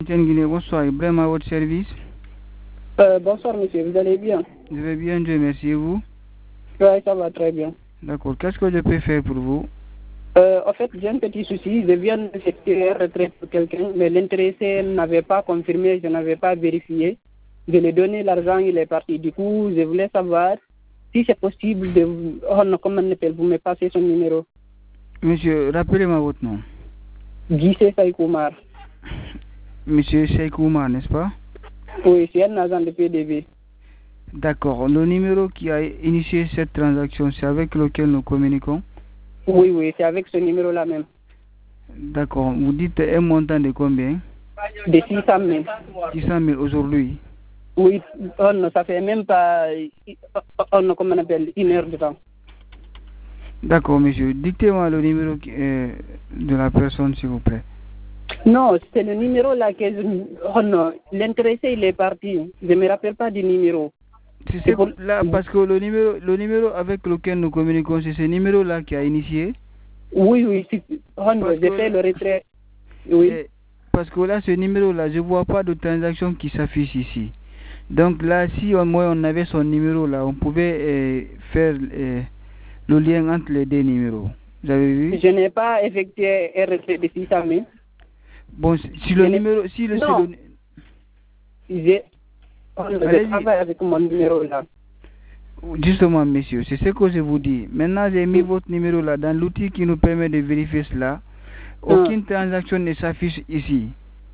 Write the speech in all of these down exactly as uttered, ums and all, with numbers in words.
Guinée, bonsoir, Ibrahim à votre service. Euh, bonsoir monsieur, vous allez bien? Je vais bien, Dieu merci, et vous? Oui, ça va très bien. D'accord, qu'est-ce que je peux faire pour vous? Euh, en fait, j'ai un petit souci, je viens d'effectuer un retrait pour quelqu'un, mais l'intéressé n'avait pas confirmé, je n'avais pas vérifié. Je lui ai donné l'argent, il est parti. Du coup, je voulais savoir si c'est possible de, oh non, comment on appelle, vous me passez son numéro. Monsieur, rappelez-moi votre nom. Guissé Saïkoumar. Monsieur Saïkoumar, n'est-ce pas? Oui, c'est un agent de P D V. D'accord, le numéro qui a initié cette transaction, c'est avec lequel nous communiquons? Oui, oui, c'est avec ce numéro-là même. D'accord, vous dites un montant de combien? De six cent mille. six cent mille aujourd'hui? Oui, oh non, ça fait même pas, oh non, comment on appelle, une heure de temps. D'accord, monsieur. Dictez-moi le numéro euh, de la personne, s'il vous plaît. Non, c'est le numéro là que je... Oh non, l'intéressé, il est parti. Je ne me rappelle pas du numéro. C'est pour... là, parce que le numéro, le numéro avec lequel nous communiquons, c'est ce numéro-là qui a initié? Oui, oui, oh non, j'ai fait le retrait. Oui. Parce que là, ce numéro-là, je ne vois pas de transaction qui s'affiche ici. Donc là, si au moins on avait son numéro-là, on pouvait euh, faire euh, le lien entre les deux numéros. Vous avez vu? Je n'ai pas effectué un retrait de six cent mille. Bon, si le numéro... Si le, non, le... j'ai... Oh, je travaille avec mon numéro là. Justement, monsieur, c'est ce que je vous dis. Maintenant, j'ai mis votre numéro là dans l'outil qui nous permet de vérifier cela. Aucune ah. transaction ne s'affiche ici.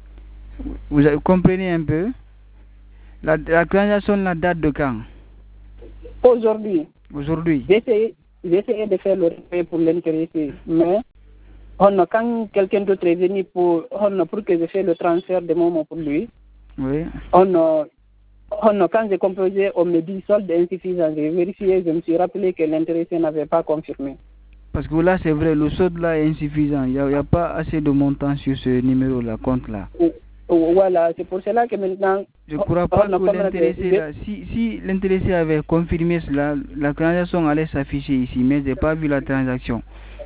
Vous comprenez un peu? La, la transaction, la date de quand? Aujourd'hui. Aujourd'hui. J'ai essayé, essayé de faire le retrait pour l'intéressé, mais on a, quand quelqu'un d'autre est venu pour, on a, pour que je fasse le transfert de moment pour lui, oui. on a, on a, quand j'ai composé, on me dit solde insuffisant. J'ai vérifié, je me suis rappelé que l'intéressé n'avait pas confirmé. Parce que là, c'est vrai, le solde là est insuffisant. Il n'y a, a pas assez de montant sur ce numéro-là, compte là. Voilà, c'est pour cela que maintenant... Je ne crois pas que l'intéressé là, si, si l'intéressé avait confirmé cela, la transaction allait s'afficher ici, mais je n'ai pas vu la transaction.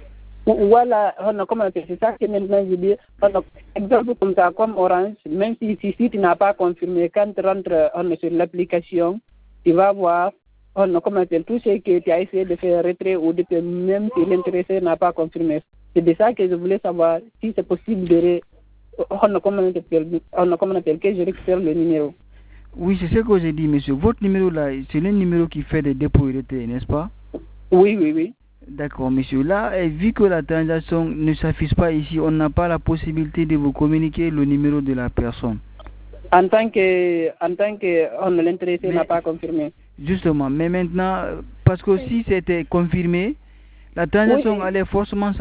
Voilà, c'est ça que maintenant je dis, exemple comme ça, comme Orange, même si, si, si tu n'as pas confirmé, quand tu rentres on, sur l'application, tu vas voir on, comment tout ce que tu as essayé de faire retrait ou de même si l'intéressé n'a pas confirmé. C'est de ça que je voulais savoir si c'est possible de... On a comment on appelle que je récupère le numéro. Oui, c'est ce que j'ai dit, monsieur. Votre numéro là, c'est le numéro qui fait des dépôts et retraits, n'est-ce pas? Oui, oui, oui. D'accord, monsieur. Là, vu que la transaction ne s'affiche pas ici, on n'a pas la possibilité de vous communiquer le numéro de la personne. En tant que, en tant que on l'intéressé n'a pas confirmé. Justement, mais maintenant, parce que si c'était confirmé, la transaction oui, allait forcément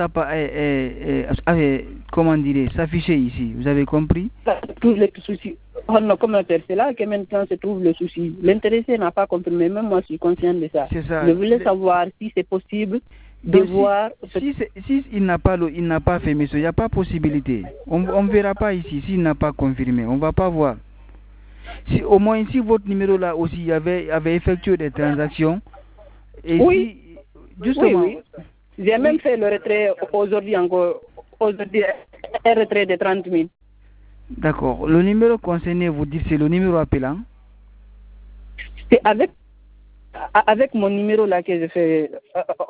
comment dire, s'afficher ici. Vous avez compris? Ça trouve le souci. Oh non, comment faire? C'est là que maintenant se trouve le souci. L'intéressé n'a pas confirmé, même moi je suis conscient de ça. ça. Je voulais savoir si c'est possible de donc, voir... Si, si, si il n'a pas, il n'a pas fait, monsieur, il n'y a pas possibilité. On ne verra pas ici s'il n'a pas confirmé. On ne va pas voir. Si, au moins, si votre numéro là aussi avait, avait effectué des transactions, et oui. si, justement... Oui, oui. J'ai même fait le retrait aujourd'hui encore, aujourd'hui, un retrait de trente mille. D'accord. Le numéro concerné, vous dites, c'est le numéro appelant? C'est avec, avec mon numéro là que je fais...